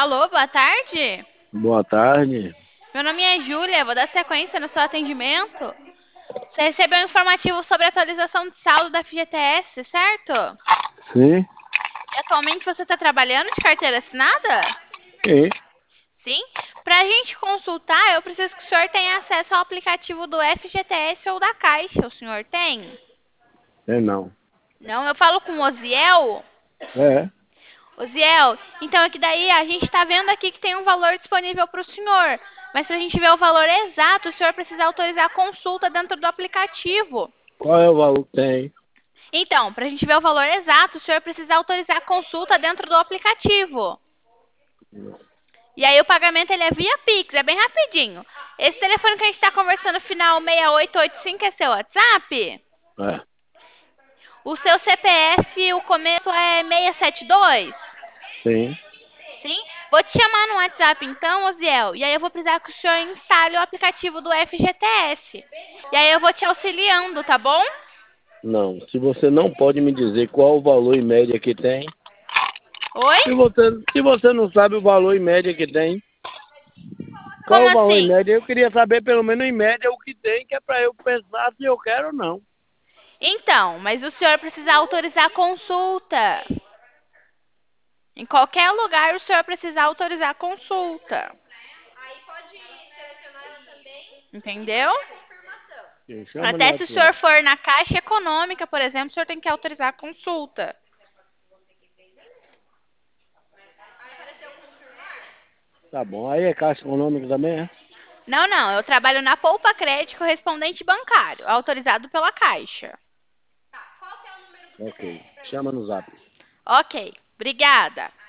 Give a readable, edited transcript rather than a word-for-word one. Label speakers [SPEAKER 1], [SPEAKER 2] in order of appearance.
[SPEAKER 1] Alô, boa tarde.
[SPEAKER 2] Boa tarde.
[SPEAKER 1] Meu nome é Júlia, vou dar sequência no seu atendimento. Você recebeu um informativo sobre a atualização de saldo da FGTS, certo?
[SPEAKER 2] Sim?
[SPEAKER 1] E atualmente você está trabalhando de carteira assinada?
[SPEAKER 2] Sim.
[SPEAKER 1] Sim? Para a gente consultar, eu preciso que o senhor tenha acesso ao aplicativo do FGTS ou da Caixa. O senhor tem?
[SPEAKER 2] É não.
[SPEAKER 1] Não, eu falo com o Osiel.
[SPEAKER 2] É.
[SPEAKER 1] Osiel, então é que daí a gente está vendo aqui que tem um valor disponível para o senhor. Mas para a gente ver o valor exato, o senhor precisa autorizar a consulta dentro do aplicativo.
[SPEAKER 2] Qual é o valor que tem?
[SPEAKER 1] Então, para a gente ver o valor exato, o senhor precisa autorizar a consulta dentro do aplicativo. E aí o pagamento ele é via Pix, é bem rapidinho. Esse telefone que a gente está conversando, final 6885, é seu WhatsApp?
[SPEAKER 2] É.
[SPEAKER 1] O seu CPF, o começo é 672?
[SPEAKER 2] Sim.
[SPEAKER 1] Sim? Vou te chamar no WhatsApp então, Osiel. E aí eu vou precisar que o senhor instale o aplicativo do FGTS. E aí eu vou te auxiliando, tá bom?
[SPEAKER 2] Não. Se você não pode me dizer qual o valor em média que tem.
[SPEAKER 1] Oi?
[SPEAKER 2] Se você não sabe o valor em média que tem, qual
[SPEAKER 1] Como
[SPEAKER 2] é o valor em
[SPEAKER 1] assim?
[SPEAKER 2] média? Eu queria saber pelo menos em média o que tem, que é para eu pensar se eu quero ou não.
[SPEAKER 1] Então, mas o senhor precisa autorizar a consulta. Em qualquer lugar o senhor precisa autorizar a consulta. Entendeu?
[SPEAKER 2] Sim, chama no
[SPEAKER 1] Até se o senhor
[SPEAKER 2] WhatsApp.
[SPEAKER 1] for na Caixa Econômica, por exemplo, o senhor tem que autorizar a consulta.
[SPEAKER 2] Tá bom. Aí é Caixa Econômica também, é?
[SPEAKER 1] Não, não, eu trabalho na Poupa Crédito correspondente bancário, autorizado pela Caixa.
[SPEAKER 2] Ok. Chama no Zap.
[SPEAKER 1] Ok, obrigada.